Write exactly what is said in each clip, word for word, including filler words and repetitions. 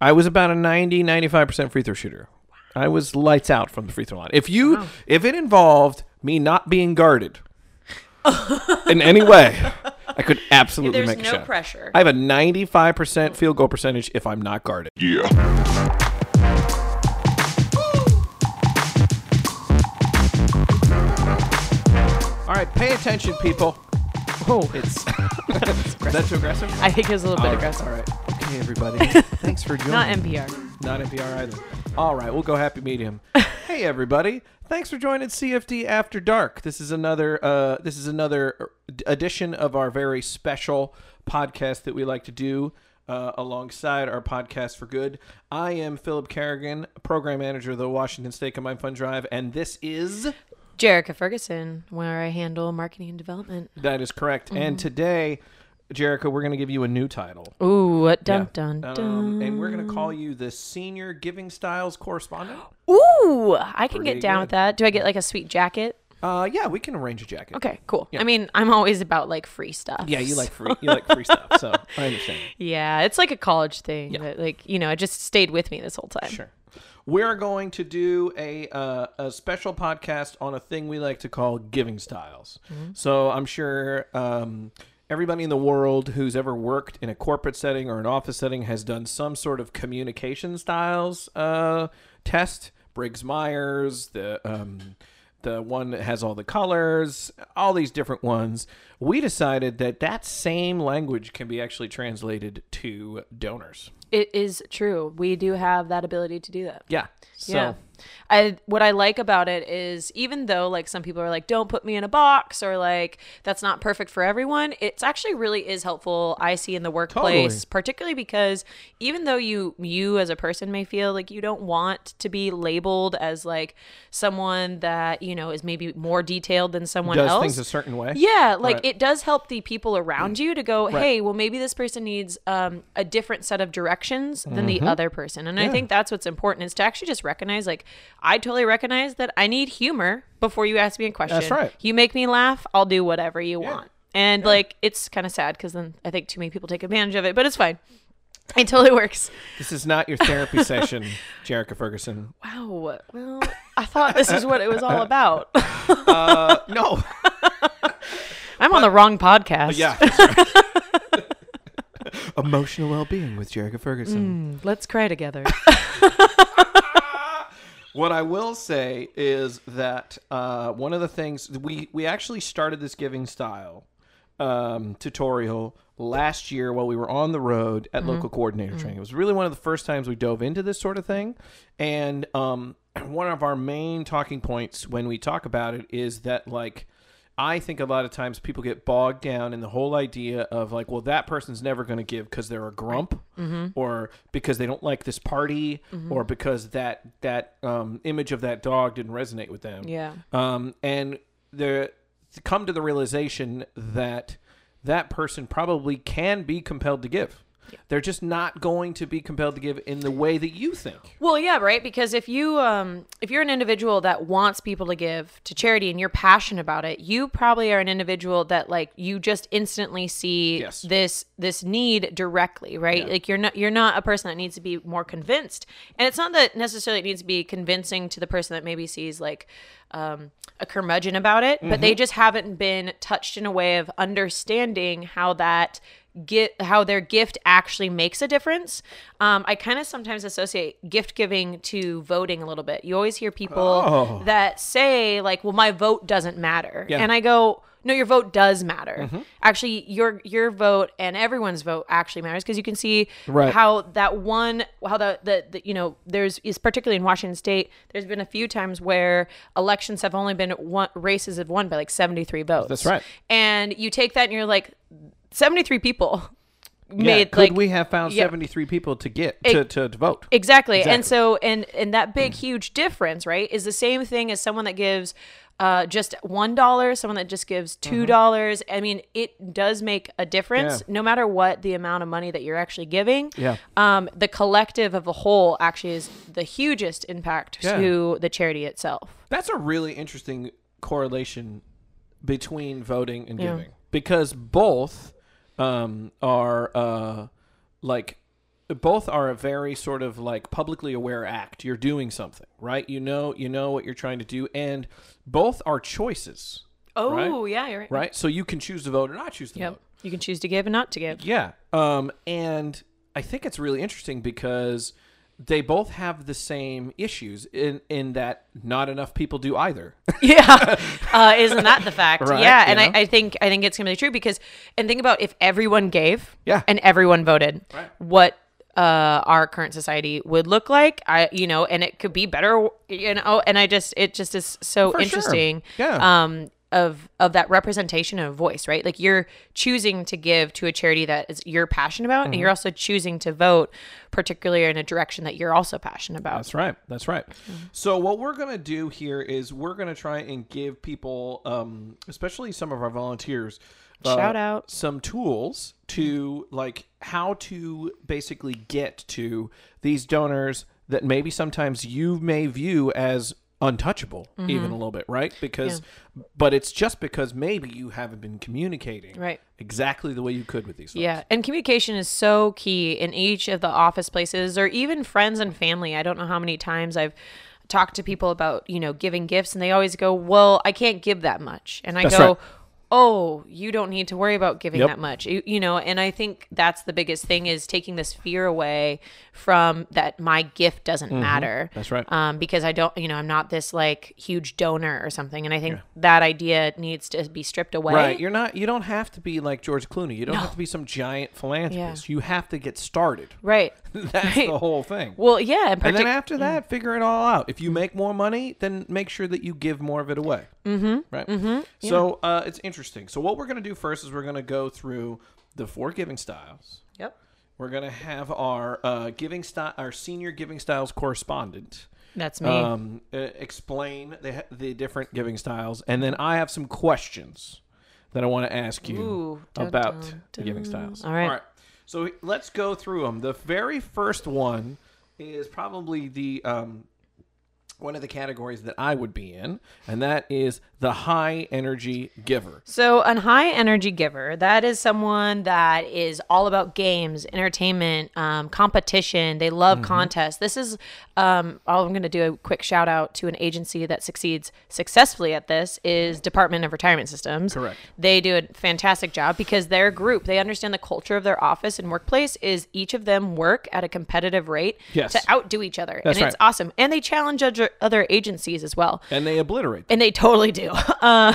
I was about a ninety, ninety-five percent free throw shooter. I was lights out from the free throw line. If you, wow. if it involved me not being guarded in any way, I could absolutely There's make a no shot. There's no pressure. I have a ninety-five percent field goal percentage if I'm not guarded. Yeah. All right, pay attention, people. Oh, it's is that too aggressive? I think it was a little bit All aggressive. All right. Okay, everybody. Thanks for joining. Not N P R. Not N P R either. All right, we'll go happy medium. Hey, everybody. Thanks for joining C F D After Dark. This is another uh, this is another edition of our very special podcast that we like to do uh, alongside our podcast for good. I am Philip Kerrigan, program manager of the Washington State Combined Fund Drive, and this is Jerica Ferguson, where I handle marketing and development. That is correct. Mm-hmm. And today, Jerica, we're going to give you a new title. Ooh, dun, yeah. dun, dun. Um, and we're going to call you the Senior Giving Styles Correspondent. Ooh, I can Pretty get down good. with that. Do I get like a sweet jacket? Uh, yeah, we can arrange a jacket. Okay, cool. Yeah. I mean, I'm always about like free stuff. Yeah, you like free, you like free stuff, so I understand. Yeah, it's like a college thing. Yeah. But like, you know, it just stayed with me this whole time. Sure. We're going to do a uh, a special podcast on a thing we like to call giving styles. Mm-hmm. So I'm sure um, everybody in the world who's ever worked in a corporate setting or an office setting has done some sort of communication styles uh, test. Briggs-Myers, the um, the one that has all the colors, all these different ones. We decided that that same language can be actually translated to donors. It is true. We do have that ability to do that. Yeah. So. Yeah. I what I like about it is even though like some people are like, don't put me in a box or like that's not perfect for everyone, it's actually really is helpful. I see in the workplace, Totally. particularly because even though you you as a person may feel like you don't want to be labeled as like someone that, you know, is maybe more detailed than someone Does else. things a certain way. Yeah, like Right. it does help the people around you to go, Right. hey, well, maybe this person needs um, a different set of directions than the other person. And I Yeah. think that's what's important is to actually just recognize, like, I totally recognize that I need humor before you ask me a question. That's right. You make me laugh, I'll do whatever you Yeah. want. And like, it's kind of sad because then I think too many people take advantage of it, but it's fine. It totally works. This is not your therapy session, Jerica Ferguson. Wow. Well, I thought this is what it was all about. Uh, no. I'm on the wrong podcast. Yeah. That's right. Emotional well-being with Jerica Ferguson. Mm, let's cry together. What I will say is that uh, one of the things we we actually started this giving style um, tutorial last year while we were on the road at Mm-hmm. local coordinator training. It was really one of the first times we dove into this sort of thing, and um, one of our main talking points when we talk about it is that like. I think a lot of times people get bogged down in the whole idea of like, well, that person's never going to give because they're a grump Mm-hmm. or because they don't like this party Mm-hmm. or because that that um, image of that dog didn't resonate with them. Yeah. Um, and they're to come to the realization that that person probably can be compelled to give. Yeah. They're just not going to be compelled to give in the way that you think. Well, yeah, right. Because if you, um, if you're an individual that wants people to give to charity and you're passionate about it, you probably are an individual that like you just instantly see Yes. this this need directly, right? Yeah. Like you're not you're not a person that needs to be more convinced, and it's not that necessarily it needs to be convincing to the person that maybe sees like um, a curmudgeon about it, but they just haven't been touched in a way of understanding how that. Get how their gift actually makes a difference. Um, I kind of sometimes associate gift giving to voting a little bit. You always hear people Oh. that say like, "Well, my vote doesn't matter," Yeah. and I go, "No, your vote does matter. Mm-hmm. Actually, your your vote and everyone's vote actually matters because you can see Right. how that one, how the, the the you know, there's is particularly in Washington State. There's been a few times where elections have only been one races have won by like seventy-three votes. That's right. And you take that and you're like. seventy-three people Yeah, made could like we have found yeah. seventy-three people to get to, to, to vote? exactly. Exactly. And so and and that big huge difference, right, is the same thing as someone that gives uh just one dollar, someone that just gives two dollars. I mean, it does make a difference Yeah. no matter what the amount of money that you're actually giving. Yeah. Um the collective of the whole actually is the hugest impact Yeah. to the charity itself. That's a really interesting correlation between voting and Yeah. giving because both um, are uh, like both are a very sort of like publicly aware act. You're doing something, right? You know, you know what you're trying to do, and both are choices. Oh, right? yeah, you're right. Right? So you can choose to vote or not choose to Yep. vote. You can choose to give and not to give. Yeah. Um, and I think it's really interesting because they both have the same issues in, in that not enough people do either. Yeah. Uh, isn't that the fact? Right, yeah. And you I, know? I think I think it's going to be true because, and think about if everyone gave Yeah. and everyone voted, Right. what uh, our current society would look like. I, you know, and it could be better, you know, and I just, it just is so For sure. interesting. Yeah. Um, of of that representation of voice, right? Like you're choosing to give to a charity that is you're passionate about, Mm-hmm. and you're also choosing to vote particularly in a direction that you're also passionate about. That's right. That's right. So what we're going to do here is we're going to try and give people, um, especially some of our volunteers, uh, Shout out. some tools to like how to basically get to these donors that maybe sometimes you may view as untouchable even a little bit, right? Because but it's just because maybe you haven't been communicating Right. exactly the way you could with these folks. Yeah, and communication is so key in each of the office places or even friends and family. I don't know how many times I've talked to people about, you know, giving gifts and they always go, "Well, I can't give that much." And I That's go, right. "Oh, you don't need to worry about giving Yep. that much." You, you know, and I think that's the biggest thing is taking this fear away from that my gift doesn't matter. That's right. Um, because I don't, you know, I'm not this like huge donor or something. And I think that idea needs to be stripped away. Right. You're not you don't have to be like George Clooney. You don't have to be some giant philanthropist. You have to get started. Right. That's Right. the whole thing. Well, yeah. And, And then partic- after that, figure it all out. If you make more money, then make sure that you give more of it away. Mm-hmm. Right. Mm-hmm. So uh, it's interesting. So what we're going to do first is we're going to go through the four giving styles. Yep. We're going to have our uh, giving style, our senior giving styles correspondent. That's me. Um, uh, explain the the different giving styles, and then I have some questions that I want to ask you Ooh, dun, about dun, the giving styles. All right. All right. So let's go through them. The very first one is probably the um, one of the categories that I would be in, and that is the high energy giver. So, a high energy giver, that is someone that is all about games, entertainment, um, competition. They love Mm-hmm. contests. This is, um, I'm going to do a quick shout out to an agency that succeeds successfully at this is Department of Retirement Systems. Correct. They do a fantastic job because their group, they understand the culture of their office and workplace is each of them work at a competitive rate Yes. to outdo each other. That's and it's right. awesome. And they challenge other, other agencies as well. And they obliterate. And they totally do. Uh,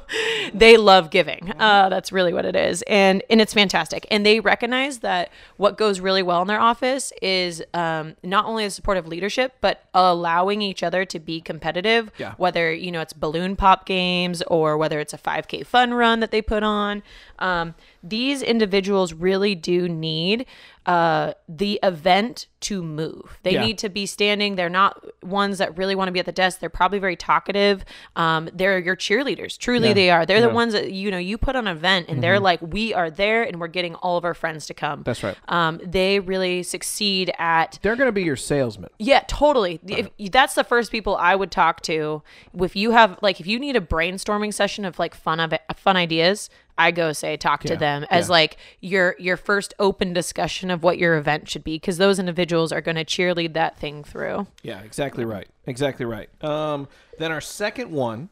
they love giving. Uh, that's really what it is. And and it's fantastic. And they recognize that what goes really well in their office is um, not only the support of leadership, but allowing each other to be competitive, Yeah. whether, you know, it's balloon pop games or whether it's a five K fun run that they put on. Um, these individuals really do need uh, the event to move. They Yeah. need to be standing. They're not ones that really want to be at the desk. They're probably very talkative. Um, they're your cheerleaders. Truly, Yeah. they are. They're Yeah. the ones that, you know, you put on an event and they're like, we are there and we're getting all of our friends to come. That's right. Um, they really succeed at They're going to be your salesman. yeah, totally. If, that's the first people I would talk to. If you have like, if you need a brainstorming session of like fun of fun ideas, I go say talk to Yeah, them as yeah. like your your first open discussion of what your event should be because those individuals are going to cheerlead that thing through. Yeah, exactly right. Exactly right. Um, then our second one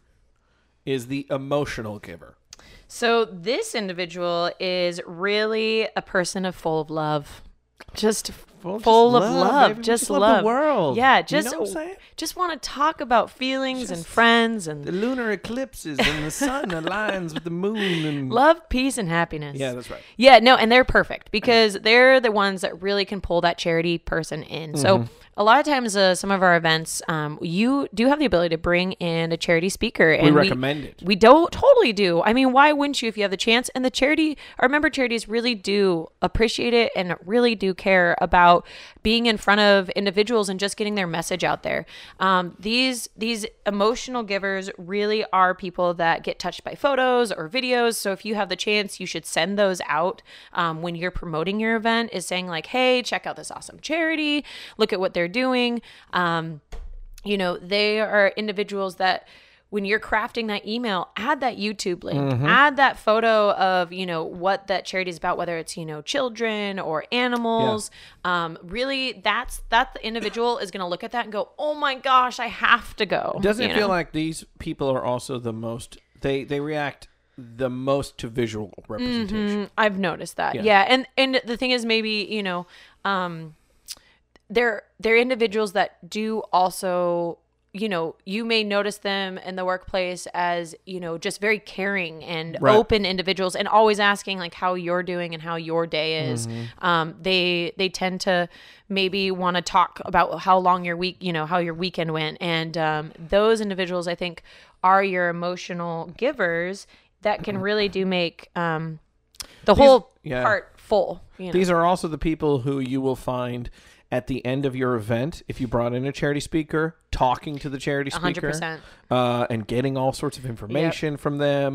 is the emotional giver. So this individual is really a person of full of love. Just Full- full, just of love, love, baby. We just, just love love the world. Yeah, You just know what I'm saying? just want to talk about feelings and Just friends and The lunar eclipses and the sun aligns with the moon and love, peace, and happiness. yeah, that's right. Yeah, no, and they're perfect because they're the ones that really can pull that charity person in. So Mm-hmm. a lot of times, uh, some of our events, um, you do have the ability to bring in a charity speaker, and We recommend it. We do totally do. I mean, why wouldn't you if you have the chance? And the charity, our member charities really do appreciate it and really do care about being in front of individuals and just getting their message out there. Um, these these emotional givers really are people that get touched by photos or videos. So if you have the chance, you should send those out um, when you're promoting your event. Is saying like, hey, check out this awesome charity. Look at what they're doing. Um, you know, they are individuals that when you're crafting that email, add that YouTube link, Mm-hmm. add that photo of, you know, what that charity is about, whether it's, you know, children or animals. Yeah. Um, really, that's that the individual is going to look at that and go, oh my gosh, I have to go. Doesn't it you feel know? like these people are also the most, they, they react the most to visual representation? Mm-hmm. I've noticed that. Yeah. Yeah. And, and the thing is maybe, you know, um, they're, they're individuals that do also, you know, you may notice them in the workplace as, you know, just very caring and Right. open individuals and always asking like how you're doing and how your day is. Mm-hmm. Um, they, they tend to maybe want to talk about how long your week, you know, how your weekend went. And, um, those individuals I think are your emotional givers that can really do make, um, the whole yeah. part full. You know? These are also the people who you will find at the end of your event, if you brought in a charity speaker, talking to the charity speaker, one hundred percent. Uh, and getting all sorts of information Yep. from them,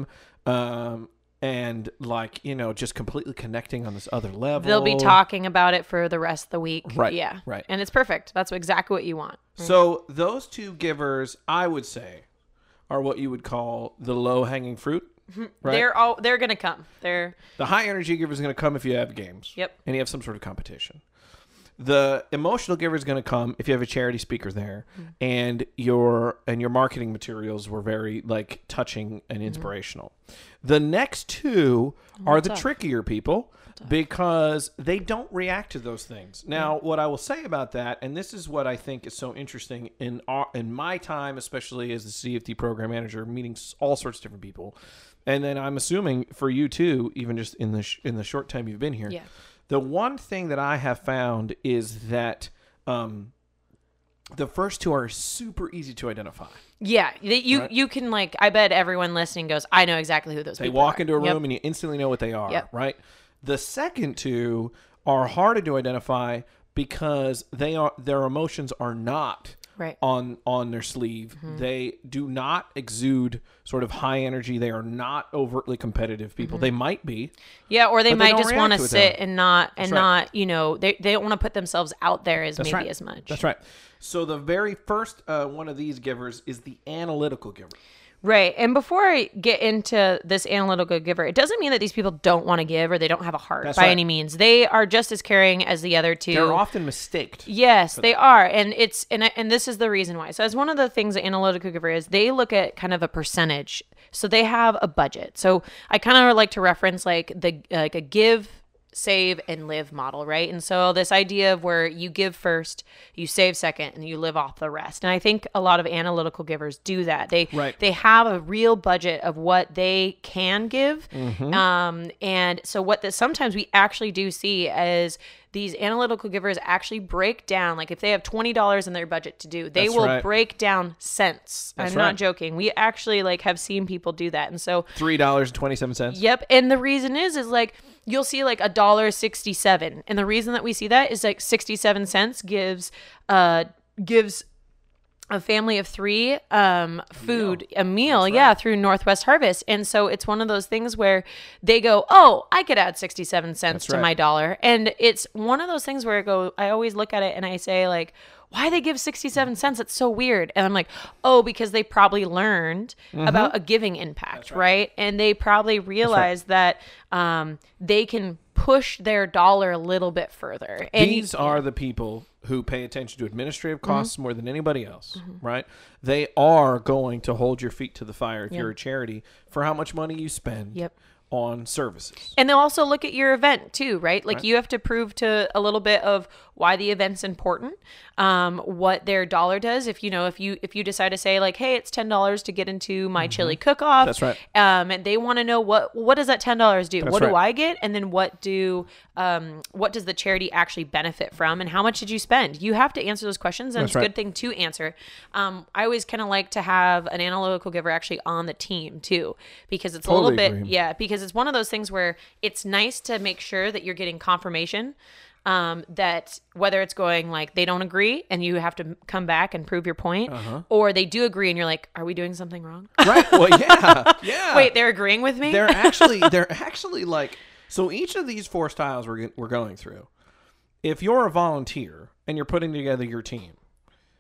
um, and like, you know, just completely connecting on this other level. They'll be talking about it for the rest of the week. Right, Yeah. right. And it's perfect. That's exactly what you want. So those two givers, I would say, are what you would call the low-hanging fruit. Right? They're all they're gonna come. They're The high-energy giver is going to come if you have games. Yep. And you have some sort of competition. The emotional giver is going to come if you have a charity speaker there, mm-hmm. and your and your marketing materials were very like touching and inspirational. Mm-hmm. The next two oh, are the tough. trickier people because they don't react to those things. Now, mm-hmm. what I will say about that, and this is what I think is so interesting in our, in my time, especially as the C F D program manager, meeting all sorts of different people, and then I'm assuming for you too, even just in the sh- in the short time you've been here. Yeah. The one thing that I have found is that um, the first two are super easy to identify. Yeah, you right? you can like. I bet everyone listening goes, I know exactly who those they people walk are. into a room Yep. and you instantly know what they are, Yep. right? The second two are harder to identify because they are their emotions are not right. on on their sleeve. Mm-hmm. They do not exude sort of high energy. They are not overtly competitive people. Mm-hmm. They might be. Yeah, or they but might they just want to sit them. and not and That's right. not, you know, they they don't want to put themselves out there as That's maybe right. as much. That's right. So the very first uh, one of these givers is the analytical giver. Right. And before I get into this analytical giver, it doesn't mean that these people don't want to give or they don't have a heart That's by right. any means. They are just as caring as the other two. They're often mistaked. Yes, they are. And it's and I- and this is the reason why. So as one of the things that analytical giver is, they look at kind of a percentage. So they have a budget. So I kind of like to reference like the like a give, save, and live model, right? And so this idea of where you give first, you save second, and you live off the rest. And I think a lot of analytical givers do that. They Right. they have a real budget of what they can give. Mm-hmm. Um, and so what this sometimes we actually do see is these analytical givers actually break down, like if they have twenty dollars in their budget to do, they That's will right. break down cents. That's I'm right. not joking. We actually like have seen people do that. And so three dollars and twenty-seven cents. Yep. And the reason is, is like, you'll see like a dollar sixty-seven. And the reason that we see that is like sixty-seven cents gives, uh, gives a family of three, um, food, a meal. Right. Yeah. Through Northwest Harvest. And so it's one of those things where they go, oh, I could add sixty-seven cents That's to right. my dollar. And it's one of those things where I go, I always look at it and I say like, why they give sixty-seven cents? It's so weird. And I'm like, oh, because they probably learned Mm-hmm. about a giving impact, right. right. And they probably realized that um, they can push their dollar a little bit further. And These you, are the people who pay attention to administrative costs mm-hmm. more than anybody else, mm-hmm. right? They are going to hold your feet to the fire if Yep. you're a charity for how much money you spend Yep. on services. And they'll also look at your event too, right? Like Right. you have to prove to a little bit of why the event's important, um, what their dollar does. If you know, if you if you decide to say like, hey, it's ten dollars to get into my mm-hmm. chili cook-off. That's right. Um, and they want to know what what does that ten dollars do? That's what right. do I get? And then what do um what does the charity actually benefit from? And how much did you spend? You have to answer those questions, and That's it's a right. good thing to answer. Um, I always kind of like to have an analytical giver actually on the team too, because it's Totally a little bit agree. yeah, because it's one of those things where it's nice to make sure that you're getting confirmation um, that whether it's going like they don't agree and you have to come back and prove your point, Uh-huh. or they do agree and you're like, are we doing something wrong? Right. Well, yeah. Yeah. Wait, they're agreeing with me? They're actually they're actually like, so each of these four styles we're we're going through, if you're a volunteer and you're putting together your team,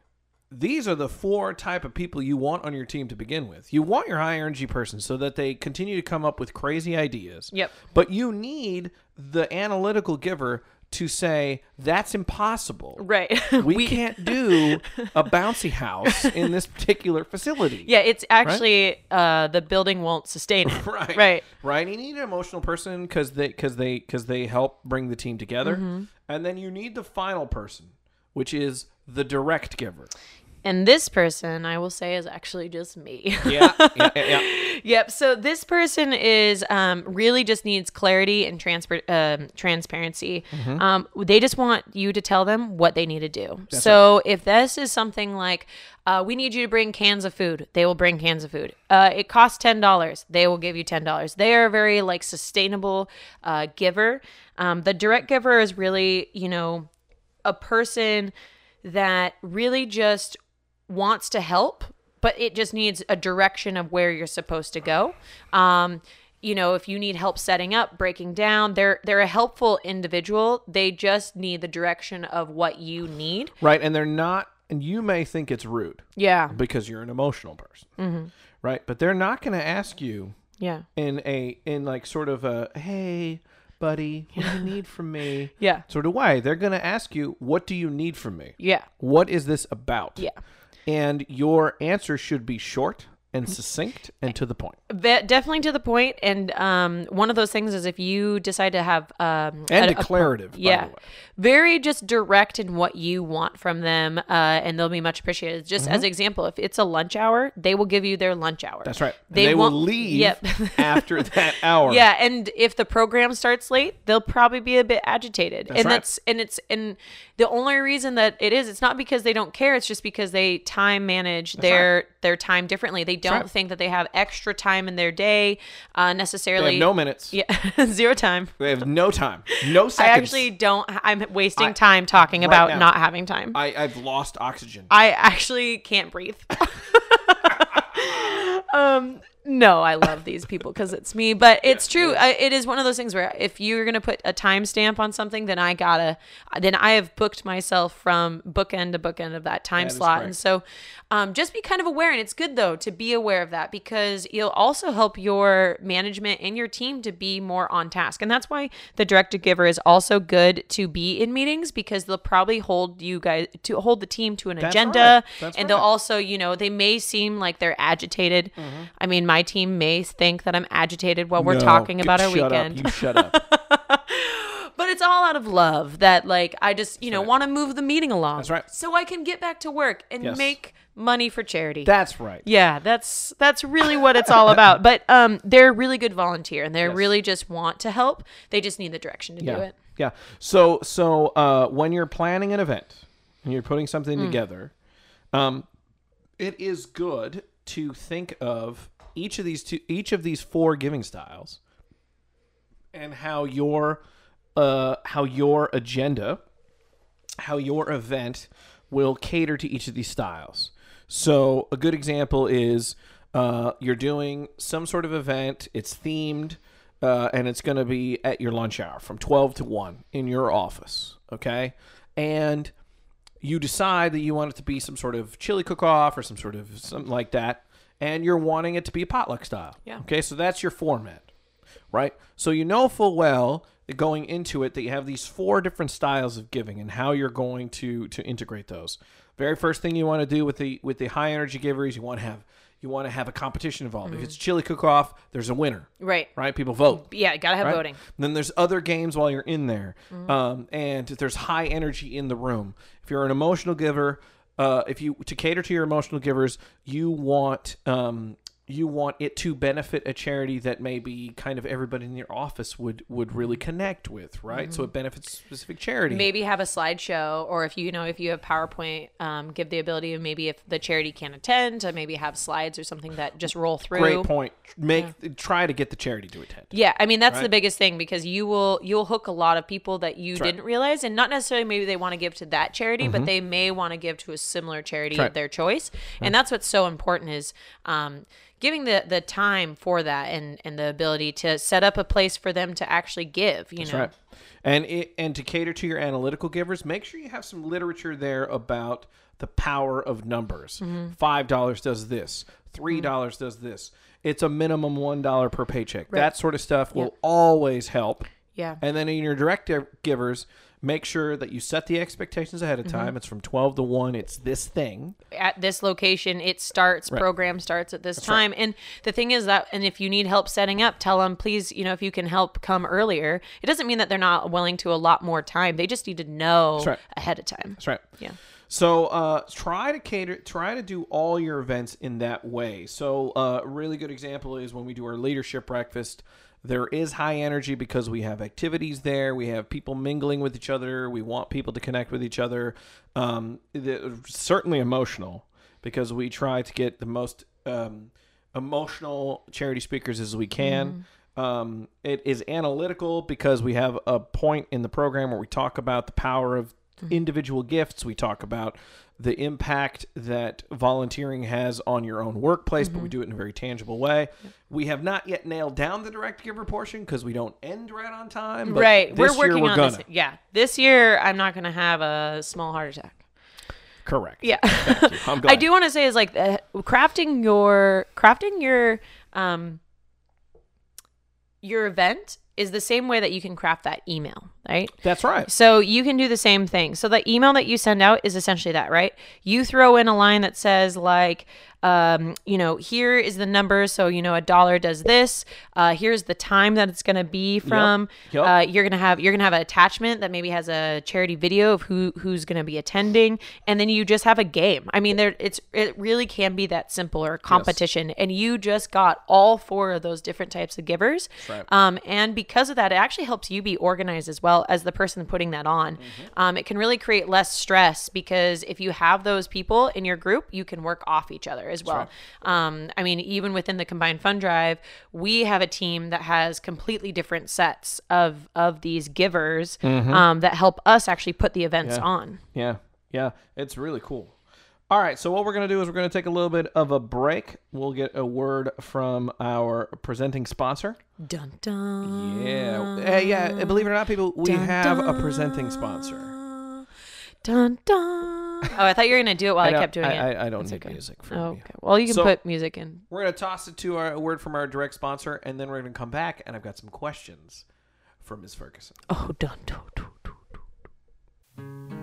these are the four type of people you want on your team to begin with. You want your high energy person so that they continue to come up with crazy ideas. Yep. But you need the analytical giver to say, that's impossible. Right. We, we can't do a bouncy house in this particular facility. Yeah, it's actually right? uh, the building won't sustain it. right. Right. Right. You need an emotional person because they because they because they help bring the team together. Mm-hmm. And then you need the final person, which is the direct giver. And this person, I will say, is actually just me. Yeah, yeah, yeah, yeah. Yep. So this person is um, really just needs clarity and transfer, um, transparency. Mm-hmm. Um, they just want you to tell them what they need to do. That's so right. If this is something like, uh, we need you to bring cans of food, they will bring cans of food. Uh, it costs ten dollars. They will give you ten dollars. They are a very like sustainable uh, giver. Um, the direct giver is really, you know, a person that really just wants to help, but it just needs a direction of where you're supposed to go. Um, you know, if you need help setting up, breaking down, they're they're a helpful individual. They just need the direction of what you need. Right, and they're not, and you may think it's rude. Yeah. Because you're an emotional person. Mm-hmm. Right, but they're not going to ask you yeah. in a, in like sort of a, hey, buddy, what do you need from me? Yeah. Sort of way. They're going to ask you, what do you need from me? Yeah. What is this about? Yeah. And your answer should be short and succinct and to the point. Definitely to the point. And um, one of those things is if you decide to have um, and a, declarative, a, yeah, by the way. Very just direct in what you want from them, uh, and they'll be much appreciated. Just mm-hmm. as an example, if it's a lunch hour, they will give you their lunch hour. That's right. They, they will leave yep. after that hour. Yeah, and if the program starts late, they'll probably be a bit agitated. That's and right. that's and it's and the only reason that it is, it's not because they don't care. It's just because they time manage that's their right. their time differently. They don't right. think that they have extra time in their day uh, necessarily. They have no minutes. Yeah, zero time. They have no time. No seconds. I actually don't. I'm wasting I, time talking right about now, not having time. I, I've lost oxygen. I actually can't breathe. um. No, I love these people because it's me, but it's yeah, true. Yeah. I, it is one of those things where if you're going to put a timestamp on something, then I gotta, then I have booked myself from bookend to bookend of that time that slot. And so um, just be kind of aware. And it's good though, to be aware of that because it'll also help your management and your team to be more on task. And that's why the directive giver is also good to be in meetings because they'll probably hold you guys to hold the team to an that's agenda. Right. That's and right. they'll also, you know, they may seem like they're agitated. Mm-hmm. I mean, my team may think that I'm agitated while we're no, talking about our shut weekend. Up. You shut up. But it's all out of love that like I just, you that's know, right. want to move the meeting along. That's right. So I can get back to work and yes. make money for charity. That's right. Yeah, that's that's really what it's all about. But um they're a really good volunteer and they yes. really just want to help. They just need the direction to yeah. do it. Yeah. So so uh when you're planning an event and you're putting something mm. together, um it is good to think of each of these two, each of these four giving styles, and how your, uh, how your agenda, how your event will cater to each of these styles. So a good example is uh, you're doing some sort of event. It's themed, uh, and it's going to be at your lunch hour from twelve to one in your office. Okay, and you decide that you want it to be some sort of chili cook-off or some sort of something like that. And you're wanting it to be a potluck style. Yeah. Okay, so that's your format, right? So you know full well that going into it that you have these four different styles of giving and how you're going to to integrate those. Very first thing you want to do with the with the high energy givers, you want to have you want to have a competition involved. Mm-hmm. If it's chili cook-off, there's a winner. Right. Right? People vote. Yeah, you gotta have right? voting. And then there's other games while you're in there, mm-hmm. um, and there's high energy in the room. If you're an emotional giver. Uh, if you to cater to your emotional givers, you want um, you want it to benefit a charity that maybe kind of everybody in your office would, would really connect with, right? Mm-hmm. So it benefits a specific charity. Maybe have a slideshow, or if you, you know, if you have PowerPoint, um, give the ability of maybe if the charity can't attend, to maybe have slides or something that just roll through. Great point. Make yeah. try to get the charity to attend. Yeah, I mean that's right? the biggest thing, because you will you'll hook a lot of people that you that's didn't right. realize, and not necessarily maybe they want to give to that charity, mm-hmm. but they may want to give to a similar charity right. of their choice, right. and that's what's so important is. Um, giving the the time for that and and the ability to set up a place for them to actually give, you That's know. right. And it, and to cater to your analytical givers, make sure you have some literature there about the power of numbers. Mm-hmm. five dollars does this. three dollars mm-hmm. does this. It's a minimum one dollar per paycheck. Right. That sort of stuff will Yep. always help. Yeah. And then in your direct givers, make sure that you set the expectations ahead of time. Mm-hmm. It's from twelve to one. It's this thing. At this location, it starts, Right. program starts at this That's time. right. And the thing is that, and if you need help setting up, tell them, please, you know, if you can help come earlier. It doesn't mean that they're not willing to allot more time. They just need to know That's right. ahead of time. That's right. Yeah. So uh, try to cater, try to do all your events in that way. So uh, a really good example is when we do our leadership breakfast. There is high energy because we have activities there. We have people mingling with each other. We want people to connect with each other. Um, the, certainly emotional because we try to get the most um, emotional charity speakers as we can. Mm-hmm. Um, it is analytical because we have a point in the program where we talk about the power of mm-hmm. individual gifts. We talk about the impact that volunteering has on your own workplace, mm-hmm. but we do it in a very tangible way. Yep. We have not yet nailed down the direct giver portion because we don't end right on time. But right. This we're working year we're on gonna. this. Yeah. This year, I'm not going to have a small heart attack. Correct. Yeah. Thank you. I'm glad. I do want to say is like uh, crafting your, crafting your, um, your event is the same way that you can craft that email, right? That's right. So you can do the same thing. So the email that you send out is essentially that, right? You throw in a line that says like, um, you know, here is the number. So, you know, a dollar does this. Uh, here's the time that it's going to be from. Yep. Yep. Uh, you're going to have, you're going to have an attachment that maybe has a charity video of who, who's going to be attending. And then you just have a game. I mean, there, it's, it really can be that simple or competition. Yes. And you just got all four of those different types of givers. Right. Um, and because of that, it actually helps you be organized as well as the person putting that on. Mm-hmm. Um, it can really create less stress because if you have those people in your group, you can work off each other as well. Right. Um, I mean, even within the Combined Fund Drive, we have a team that has completely different sets of, of these givers mm-hmm. um, that help us actually put the events yeah. on. Yeah. Yeah. It's really cool. All right. So what we're going to do is we're going to take a little bit of a break. We'll get a word from our presenting sponsor. Dun, dun. Yeah. Hey, yeah. Believe it or not, people, we dun, have dun. a presenting sponsor. Dun, dun. Oh, I thought you were going to do it while I, I kept doing I, it. I, I don't That's need okay. music for oh, me. Okay. Well, you can so, put music in. We're going to toss it to our, a word from our direct sponsor, and then we're going to come back, and I've got some questions for Miz Ferguson. Oh, dun, dun, dun, dun, dun.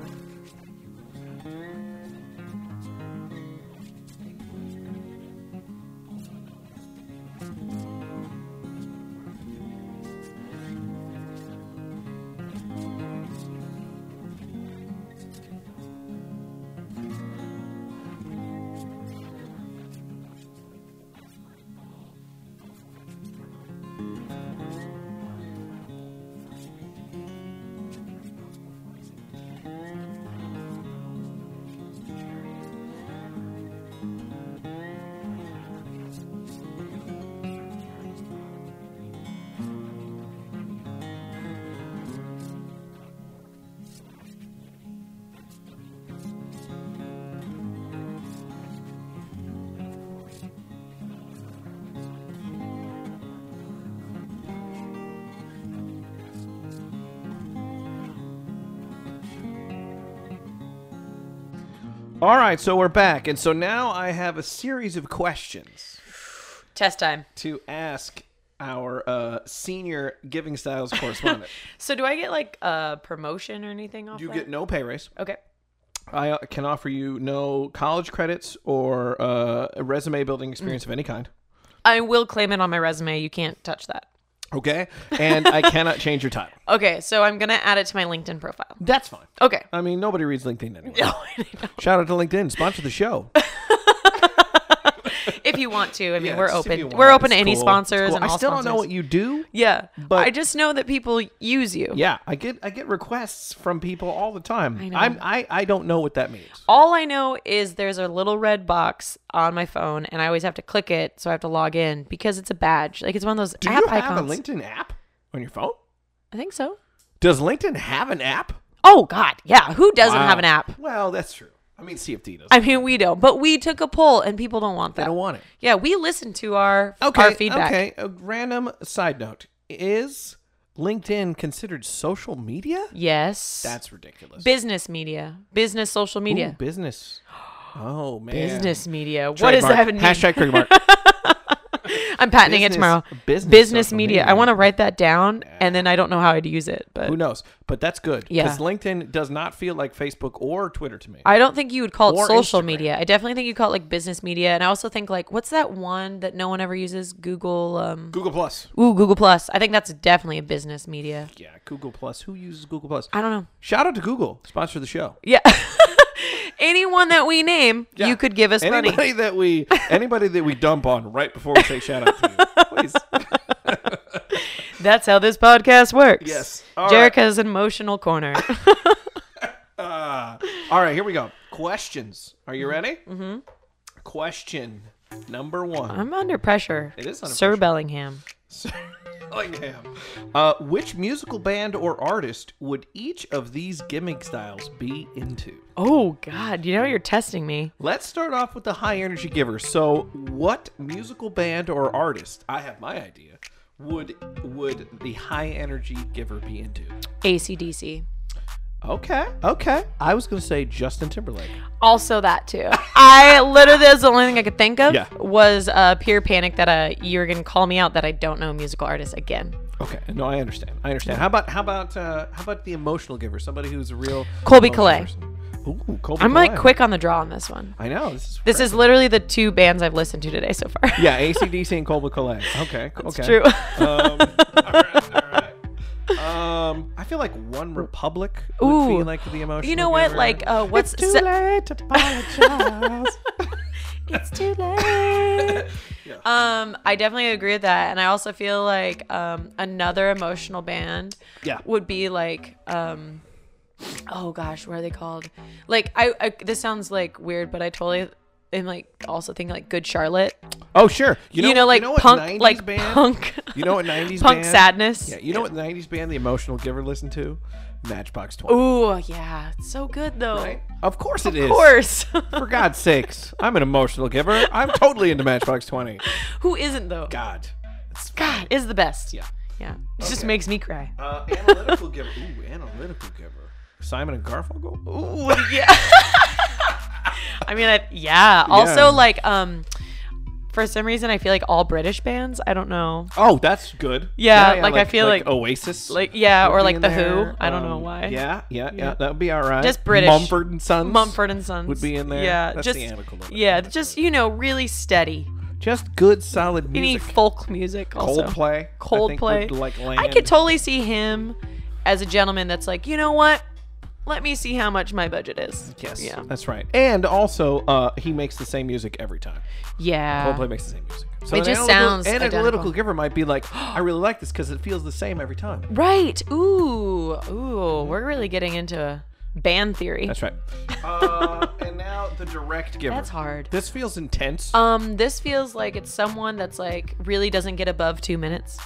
All right, so we're back. And so now I have a series of questions. Test time. To ask our uh, senior Giving Styles correspondent. So do I get like a promotion or anything off You that? get no pay raise. Okay. I uh, can offer you no college credits or uh, a resume building experience mm. of any kind. I will claim it on my resume. You can't touch that. Okay. And I cannot change your title. Okay. So I'm going to add it to my LinkedIn profile. That's fine. Okay. I mean, nobody reads LinkedIn anyway. No, I know. Shout out to LinkedIn. Sponsor the show. If you want to. I mean, yeah, we're open. Want, We're open to cool. any sponsors. Cool. And all I still sponsors. don't know what you do. Yeah. But I just know that people use you. Yeah. I get I get requests from people all the time. I know. I'm, I, I don't know what that means. All I know is there's a little red box on my phone, and I always have to click it, so I have to log in because it's a badge. Like it's one of those do app you have icons. a LinkedIn app on your phone? I think so. Does LinkedIn have an app? Oh, God. Yeah. Who doesn't wow. have an app? Well, that's true. I mean, C F D does. I mean, we don't, but we took a poll and people don't want that. They don't want it. Yeah, we listen to our Okay. our feedback. Okay. A random side note: is LinkedIn considered social media? Yes. That's ridiculous. Business media. Business social media. Ooh, business. Oh man. Business media. What Trademark. does that even mean? Hashtag trademark. I'm patenting it Business- tomorrow. business Business social media. media. I want to write that down, and then I don't know how I'd use it. But Who knows? But that's good. Yeah. Because LinkedIn does not feel like Facebook or Twitter to me. I don't think you would call it Or social Instagram. media. I definitely think you call it like business media. And I also think like, what's that one that no one ever uses? Google. Um, Google Plus. ooh, Google Plus. I think that's definitely a business media. Yeah, Google Plus. Who uses Google Plus? I don't know. Shout out to Google. Sponsor the show. Yeah. Anyone that we name, Yeah. you could give us money. Anybody that we anybody that we dump on right before we say shout out to you. Please. That's how this podcast works. Yes. All Jerica's emotional corner. Uh, all right, here we go. Questions. Are you ready? Mm-hmm. Question number one. I'm under pressure. It is under Sir pressure. Bellingham. Bellingham. Uh, which musical band or artist would each of these gimmick styles be into? Oh, God. You know you're testing me. Let's start off with the high energy giver. So, what musical band or artist, I have my idea, would would the high energy giver be into? A C D C. Okay, okay. I was going to say Justin Timberlake. Also that, too. I literally, that's the only thing I could think of Yeah. was uh, pure panic that uh, you're going to call me out that I don't know musical artists again. Okay, no, I understand. I understand. How about how about uh, how about the emotional giver? Somebody who's a real Colby emotional Calais. person. Ooh, Colby I'm like Calais. quick on the draw on this one. I know. This is This is literally the two bands I've listened to today so far. yeah, A C D C and Colby Calais. Okay, It's okay. true. Um, all right, all right. Um, I feel like One Republic would Ooh. be like the emotional. You know what? giver. Like, uh, what's It's too se- late to apologize. It's too late. Yeah. Um, I definitely agree with that, and I also feel like um another emotional band Yeah. would be like um, oh gosh, what are they called? Like I, I this sounds like weird, but I totally am like also thinking like Good Charlotte. Oh sure. You know, You know, like you know what punk, nineties like band? punk, You know what nineties punk band? sadness. Yeah. You know what nineties band the emotional giver listened to? Matchbox twenty. Ooh, yeah, it's so good though. Right? Of course it is. Of course. For God's sakes, I'm an emotional giver. I'm totally into Matchbox twenty. Who isn't though? God. It's God is the best. Yeah. Yeah. It just Okay. makes me cry. Uh, analytical giver. Ooh, analytical giver. Simon and Garfunkel. Ooh, yeah. I mean, I, yeah. Also, Yeah. like, um, for some reason, I feel like all British bands. I don't know. Oh, that's good. Yeah, like, I feel like- Oasis. Like, yeah, would or be like in the there. Who. I don't know Um, why. Yeah, yeah, yeah, Yeah. that would be all right. Just British. Mumford and Sons. Mumford and Sons would be in there. Yeah, That's just the analytical giver. yeah, just you know, really steady. Just good, solid You need music. folk music also. Coldplay. I think Coldplay. would, like, I land. could totally see him as a gentleman that's like, you know what? Let me see how much my budget is. Yes, Yeah. that's right. And also, uh, he makes the same music every time. Yeah. Coldplay makes the same music. So It an just analytical- sounds an analytical identical. giver might be like, I really like this because it feels the same every time. Right. Ooh. Ooh. We're really getting into band theory. That's right. Uh, and now the direct giver. That's hard. This feels intense. Um, this feels like it's someone that's like really doesn't get above two minutes.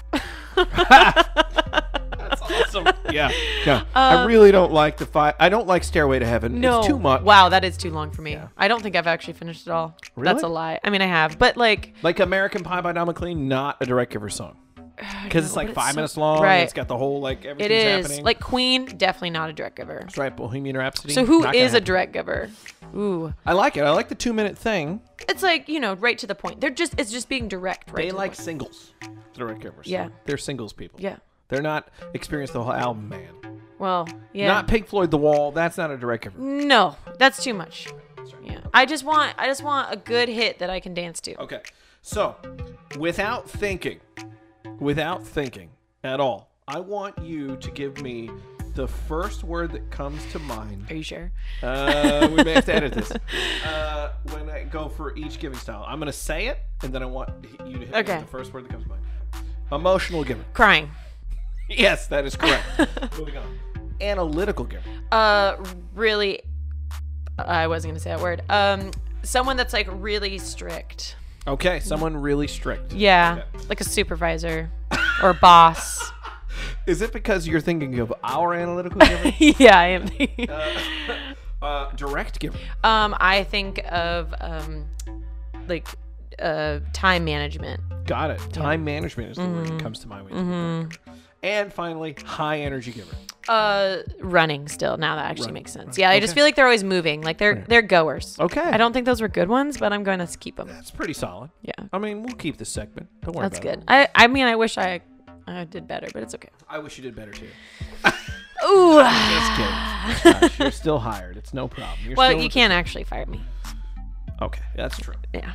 That's awesome. Yeah, yeah. I really don't like the five. I don't like Stairway to Heaven. Um, No. It's too much. Wow, that is too long for me. Yeah. I don't think I've actually finished it all. Really? That's a lie. I mean, I have, but like, Like American Pie by Don McLean, not a direct giver song. Because it's know, like but it's five so- minutes long. right. And it's got the whole like it everything's is happening. like Queen, definitely not a direct giver. That's right. Bohemian Rhapsody. So who not gonna is a happen. direct giver? Ooh, I like it. I like the two minute thing. it's like you know, right to the point. They're just it's just being direct. Right. They to the like point. singles. Direct givers. Yeah. They're singles people. Yeah. They're not experience the whole album, man. Well, yeah. Not Pink Floyd The Wall. That's not a direct giver. No, that's too much. Yeah. I just want I just want a good hit that I can dance to. Okay. So, without thinking, without thinking at all, I want you to give me the first word that comes to mind. Are you sure? Uh, we may have to edit this. Uh, when I go for each giving style, I'm going to say it, and then I want you to hit me Okay. with the first word that comes to mind. Emotional giver. Crying. Yes, that is correct. Moving on. Analytical giver. Uh, really. I wasn't gonna say that word. Um, someone that's like really strict. Okay, someone really strict. Yeah, Okay. like a supervisor or boss. Is it because you're thinking of our analytical giver? Yeah, I am. Uh, Uh, direct giver. Um, I think of um, like uh, time management. Got it. Time management is the word that comes to mind. When Mm-hmm. And finally, high energy giver. Uh, running still. Now that actually Running, makes sense. right. Yeah, I Okay. just feel like they're always moving. Like they're they're goers. Okay. I don't think those were good ones, but I'm going to keep them. That's pretty solid. Yeah, I mean, we'll keep this segment. Don't worry that's about good. I I mean, I wish I I did better, but it's okay. it. I wish you did better too. Ooh. Just kidding. Gosh, you're still hired. It's no problem. You're Well, still you with can't actually fire me. the- Okay, that's true. Yeah.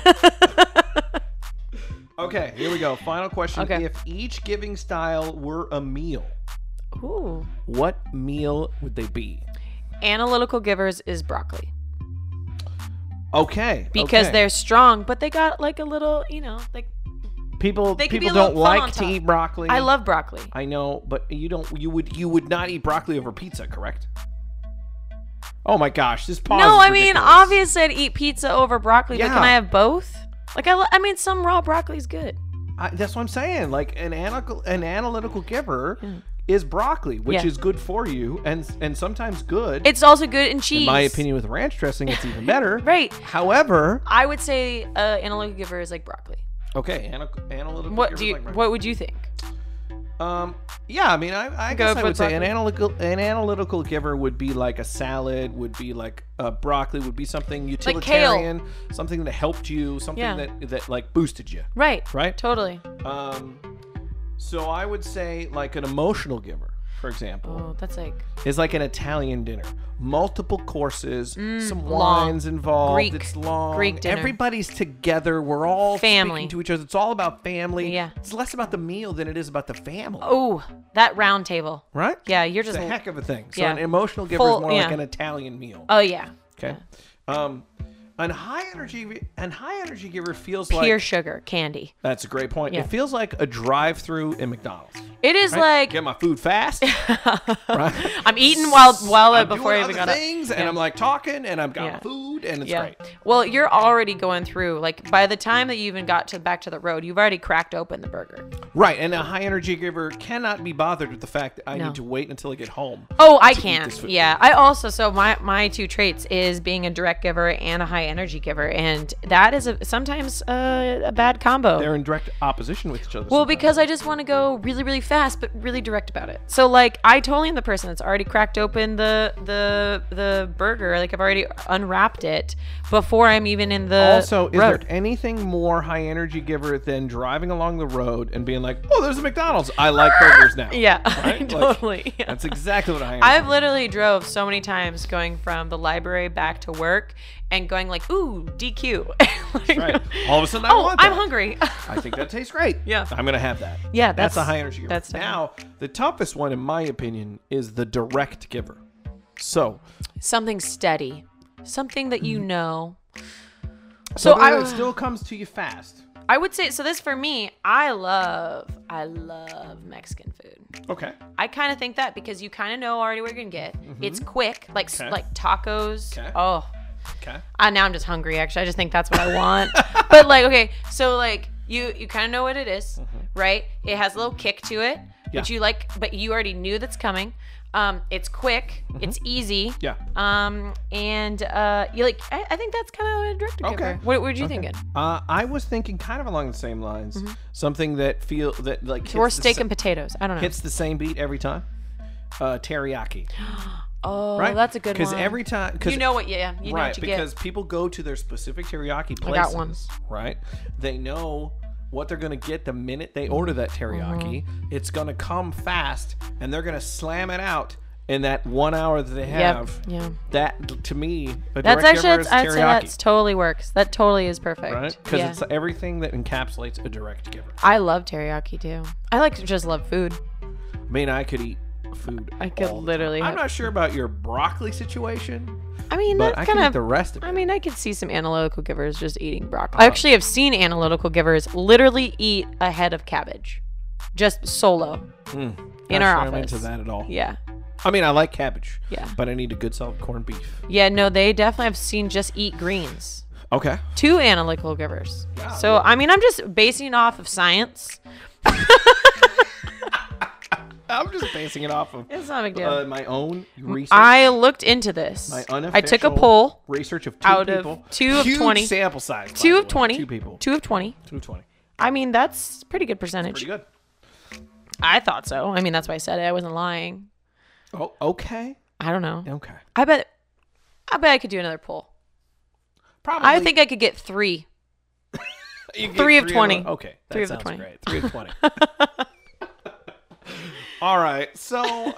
Okay, here we go. Final question. Okay. If each giving style were a meal, Ooh. what meal would they be? Analytical givers is broccoli Okay. because okay. they're strong, but they got like a little, you know, like people they could be people a don't little fun like on to top. eat broccoli. I love broccoli. I know, but you don't. You would. You would not eat broccoli over pizza, correct? Oh my gosh, this pause. No, is I mean ridiculous. obviously I'd eat pizza over broccoli, but Yeah. can I have both? Like I, lo- I mean, some raw broccoli's good. I, that's what I'm saying. Like an analytical, an analytical giver Yeah. is broccoli, which Yeah. is good for you, and and sometimes good. It's also good in cheese. in my opinion, with ranch dressing, it's even better. Right. However, I would say uh, analytical giver is like broccoli. okay, ana- analytical. What givers do you? like What would you think? Um, yeah, I mean, I, I Go guess I with would say an broccoli. analytical an analytical giver would be like a salad, would be like a broccoli, would be something utilitarian, something that helped you, something Yeah. that that like boosted you, Right. right? Totally. Um, so I would say like an emotional giver, for example, Oh, that's like is like an Italian dinner, multiple courses, some Mm, long. wines involved. Greek- It's long. Greek dinner. Everybody's together. We're all Family. speaking to each other. It's all about family. Yeah. It's less about the meal than it is about the family. oh, that round table. Right? Yeah, you're It's just. a heck of a thing. So yeah. an emotional giver Full- is more like yeah. an Italian meal. Oh yeah. Okay. Um, an high energy and high energy giver feels Pure like sugar candy. that's a great point. Yeah. It feels like a drive-through in McDonald's. It is Right? like Get my food fast. right? I'm eating while while I'm before I doing even other got up. things, and Yeah. I'm like talking, and I've got Yeah. my food, and it's Yeah. great. Well, you're already going through like by the time that you even got to back to the road, you've already cracked open the burger. Right, and a high energy giver cannot be bothered with the fact that I No. need to wait until I get home. Oh, I to eat can. this food. Yeah. I also so my my two traits is being a direct giver and a high energy giver, and that is a sometimes uh, a bad combo. They're in direct opposition with each other. Well, sometimes. because I just want to go really, really fast, but really direct about it. So, like, I totally am the person that's already cracked open the the the burger. Like, I've already unwrapped it before I'm even in the Also, is road. there anything more high energy giver than driving along the road and being like, "Oh, there's a McDonald's. I like burgers now." Yeah, Right? Like, totally. Yeah. That's exactly what high energy. I've literally drove so many times going from the library back to work and going like, "Ooh, D Q." Like, right. All of a sudden, I oh, want I'm that. hungry. I think that tastes great. Yeah. I'm gonna have that. Yeah, that's, that's- a high energy giver. that's now the toughest one, in my opinion, is the direct giver. So, Something steady, something that you know. so So I- it still comes to you fast. I would say so. This for me, I love, I love Mexican food. Okay. I kind of think that because you kind of know already what you're gonna get. It's quick, like Okay. like tacos. Okay. Oh, Okay. uh, now I'm just hungry. Actually, I just think that's what I want. But like, okay, so like you you kind of know what it is, right? It has a little kick to it, which Yeah. you like, but you already knew that's coming. Um, it's quick, it's easy. Yeah. Um, and uh, you like, I, I think that's kind of a direct to Okay. giver. What, what were you Okay. thinking? Uh, I was thinking kind of along the same lines. Something that feel that like hits Or the steak sa- and potatoes. I don't know. hits the same beat every time. Uh, teriyaki. Oh, Right. that's a good one. Because every time, because you know what? Yeah, you know right, what you because get. people go to their specific teriyaki I places. got one. Right. They know what they're gonna get the minute they order that teriyaki. Mm-hmm. It's gonna come fast, and they're gonna slam it out in that one hour that they Yep. have. Yeah. That to me, a That's direct actually, giver that's, is I'd say teriyaki. that's totally works. That totally is perfect. Right? Because Yeah. it's everything that encapsulates a direct giver. I love teriyaki too. I like to just love food. I mean, I could eat food. I could all the literally time. I'm have- not sure about your broccoli situation, I mean, but that's I kind can eat of. the rest of it. I mean, I could see some analytical givers just eating broccoli. I actually have seen analytical givers literally eat a head of cabbage, just solo. Mm, in not our sure I'm office. into that at all. Yeah, I mean, I like cabbage. Yeah. But I need a good solid corned beef. yeah. No, they definitely have seen just eat greens. Okay. Two analytical givers. Yeah. So I mean, I'm just basing it off of science. I'm just basing it off of It's not a big deal. uh, my own research. I looked into this. my I took a unofficial poll research of two out people. of two of Huge twenty. sample size. by Two the of way. twenty. Two people. Two of twenty. Two of twenty. I mean, that's pretty good percentage. Pretty good. I thought so. I mean, that's why I said it. I wasn't lying. Oh, okay. I don't know. Okay. I bet. I bet I could do another poll. Probably. I think I could get three. You get three of twenty. a- okay. That Three of the sounds twenty. great. Three of twenty. All right. So,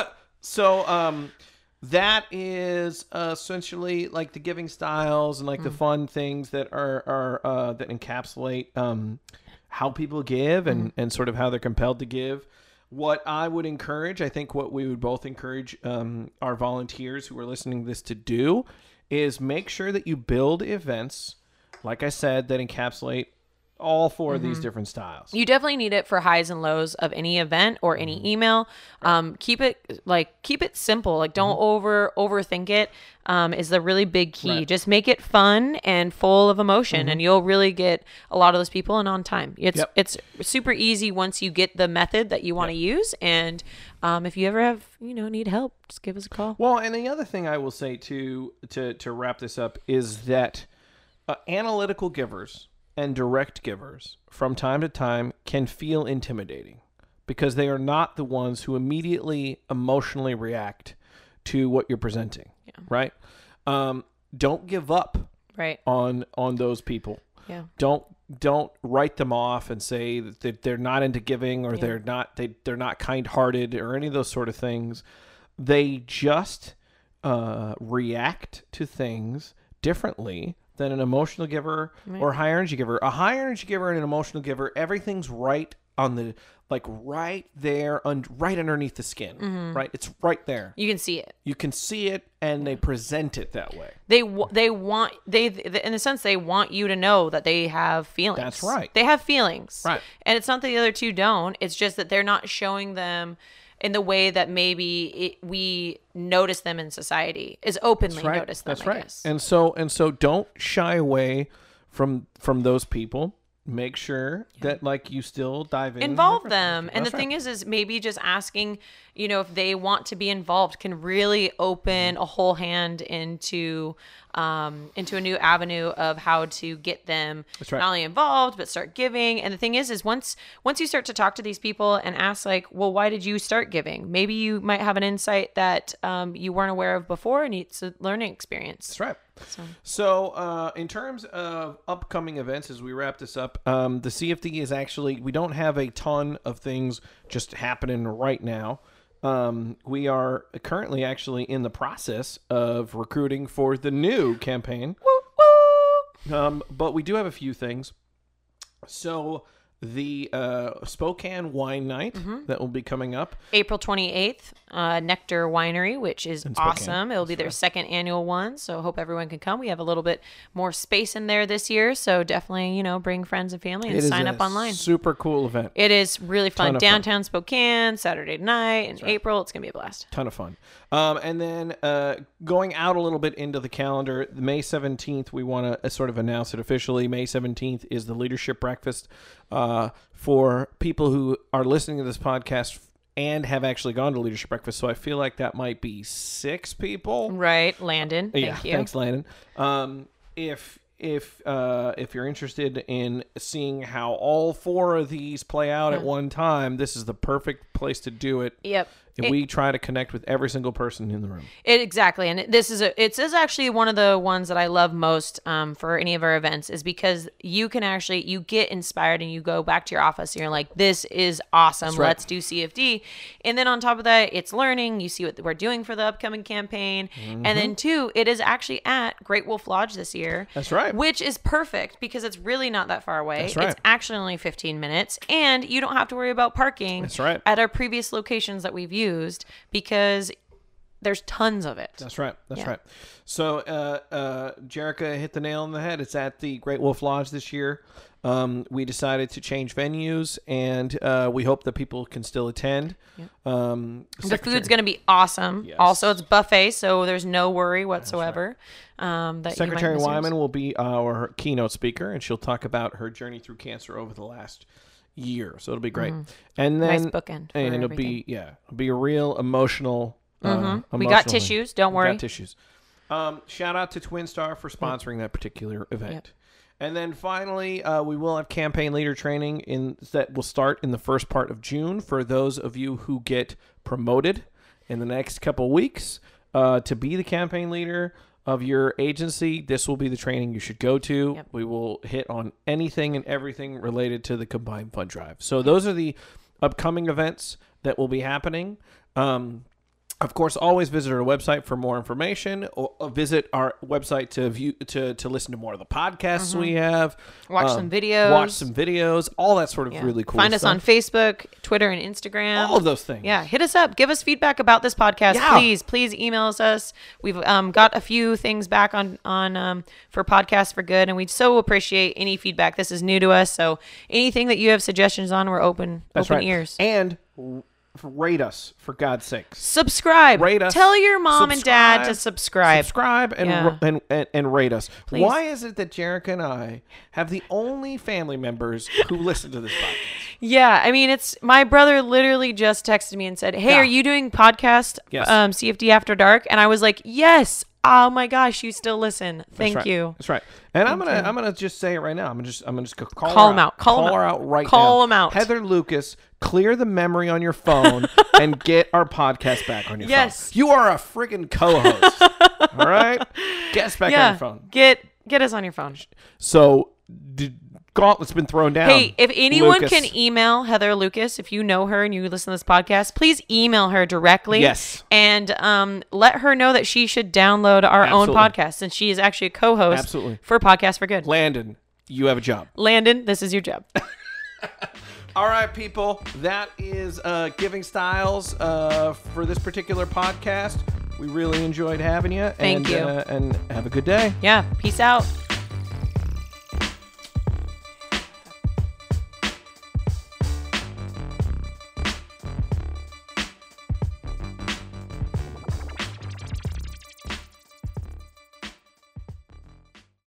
so um, that is uh, essentially like the giving styles and like Mm. the fun things that are are uh, that encapsulate um, how people give and Mm-hmm. and sort of how they're compelled to give. What I would encourage, I think, what we would both encourage um, our volunteers who are listening to this to do is make sure that you build events, like I said, that encapsulate all four of these different styles. You definitely need it for highs and lows of any event or any Mm-hmm. email. Um, keep it like keep it simple. Like don't over overthink it. Um, is the really big key. Mm-hmm. Right. Mm-hmm. Just make it fun and full of emotion, and you'll really get a lot of those people and on time. It's Yep. it's super easy once you get the method that you want to use. And um, if you ever have you know need help, just give us a call. Well, and the other thing I will say too, to to wrap this up, is that uh, analytical givers and direct givers from time to time can feel intimidating because they are not the ones who immediately emotionally react to what you're presenting. Yeah. Right? Um, don't give up Right. on on those people. Yeah. Don't don't write them off and say that they're not into giving or they're not they they're not kind-hearted or any of those sort of things. They just uh, react to things differently than an emotional giver or a high energy giver. A high energy giver and an emotional giver, everything's right on the like right there, un- right underneath the skin. Mm-hmm. Right, it's right there. You can see it. You can see it, and they present it that way. They w- they want they in a sense they want you to know that they have feelings. That's right. They have feelings. Right. And it's not that the other two don't. It's just that they're not showing them in the way that maybe it, we notice them in society is openly That's right. notice them. That's I right. guess. And so and so don't shy away from from those people. Make sure that like you still dive in. Involve them. And the That's thing right. is, is maybe just asking, you know, if they want to be involved can really open a whole hand into um, into a new avenue of how to get them That's right. not only involved, but start giving. And the thing is, is once once you start to talk to these people and ask like, well, why did you start giving? Maybe you might have an insight that um, you weren't aware of before, and it's a learning experience. That's right. So, So, uh, in terms of upcoming events, as we wrap this up, um, the C F D is actually, we don't have a ton of things just happening right now. Um, we are currently actually in the process of recruiting for the new campaign. Um, but we do have a few things. So, the uh, Spokane Wine Night that will be coming up. April twenty-eighth, uh, Nectar Winery, which is Spokane. awesome. It'll be their second annual one, so hope everyone can come. We have a little bit more space in there this year, so definitely, you know, bring friends and family and It is sign a up online. Super cool event. It is really fun. Ton of fun. Downtown Spokane, Saturday night in April. It's going to be a blast. Ton of fun. Um, and then uh, going out a little bit into the calendar, May seventeenth, we want to uh, sort of announce it officially. May seventeenth is the Leadership Breakfast uh, for people who are listening to this podcast and have actually gone to Leadership Breakfast. So I feel like that might be six people. Right, Landon. Thank yeah, you. Thanks, Landon. Um, if if uh, if you're interested in seeing how all four of these play out at one time, this is the perfect place to do it. Yep. And It- we try to connect with every single person in the room. It, exactly, and this is a it is actually one of the ones that I love most um, for any of our events is because you can actually you get inspired and you go back to your office and you're like, this is awesome, right. let's do C F D, and then on top of that, it's learning. You see what we're doing for the upcoming campaign, Mm-hmm. and then two, it is actually at Great Wolf Lodge this year. That's right. Which is perfect because it's really not that far away. That's right. It's actually only fifteen minutes, and you don't have to worry about parking. That's right. At our previous locations that we've used because there's tons of it. That's right. That's Yeah. right. So, uh, uh, Jerica hit the nail on the head. It's at the Great Wolf Lodge this year. Um, we decided to change venues, and uh, we hope that people can still attend. Um, The Secretary- food's going to be awesome. Yes. Also, it's buffet, so there's no worry whatsoever. Um, that Secretary you might misuse. Wyman will be our keynote speaker, and she'll talk about her journey through cancer over the last year. So it'll be great. Mm-hmm. And then nice bookend. And it'll everything. be yeah, it'll be a real emotional. Mm-hmm. Uh, we got emotional tissues. thing. Don't worry. We got tissues. Um, shout out to Twin Star for sponsoring yep. that particular event. Yep. And then finally, uh, we will have campaign leader training in that will start in the first part of June for those of you who get promoted in the next couple weeks uh, to be the campaign leader of your agency. This will be the training you should go to. Yep. We will hit on anything and everything related to the Combined Fund Drive. So those are the upcoming events that will be happening. Um, Of course, always visit our website for more information, or visit our website to view to, to listen to more of the podcasts mm-hmm. we have. Watch um, some videos. Watch some videos. All that sort of yeah. really cool Find stuff. us on Facebook, Twitter, and Instagram. All of those things. Yeah, hit us up. Give us feedback about this podcast. Yeah. Please, please email us. We've um, got a few things back on, on um, for Podcasts for Good, and we so appreciate any feedback. This is new to us, so anything that you have suggestions on, we're open, That's open right. ears. And rate us, for God's sakes. Subscribe. Rate us. Tell your mom subscribe, and dad to subscribe. Subscribe and, yeah. and, and and rate us. Please. Why is it that Jerica and I have the only family members who listen to this podcast? Yeah, I mean, it's my brother literally just texted me and said, "Hey, yeah. are you doing podcast yes. um, C F D After Dark?" And I was like, "Yes." Oh my gosh, you still listen. Thank That's right. you. That's right. And Thank I'm gonna you. I'm gonna just say it right now. I'm gonna just I'm gonna just call, call her him out. out. Call, call him her out. out right call now. Call him out. Heather Lucas, clear the memory on your phone and get our podcast back on your yes. phone. You are a friggin' co-host. All right? Get us back yeah. on your phone. Get get us on your phone. So d- gauntlet's been thrown down. Hey, if anyone Lucas. can email Heather Lucas, if you know her and you listen to this podcast, please email her directly. Yes. And um, let her know that she should download our Absolutely. own podcast, since she is actually a co-host Absolutely. for Podcast for Good. Landon, you have a job. Landon, this is your job. All right, people. That is uh, Giving Styles uh, for this particular podcast. We really enjoyed having you. Thank and, you. Uh, and have a good day. Yeah. Peace out.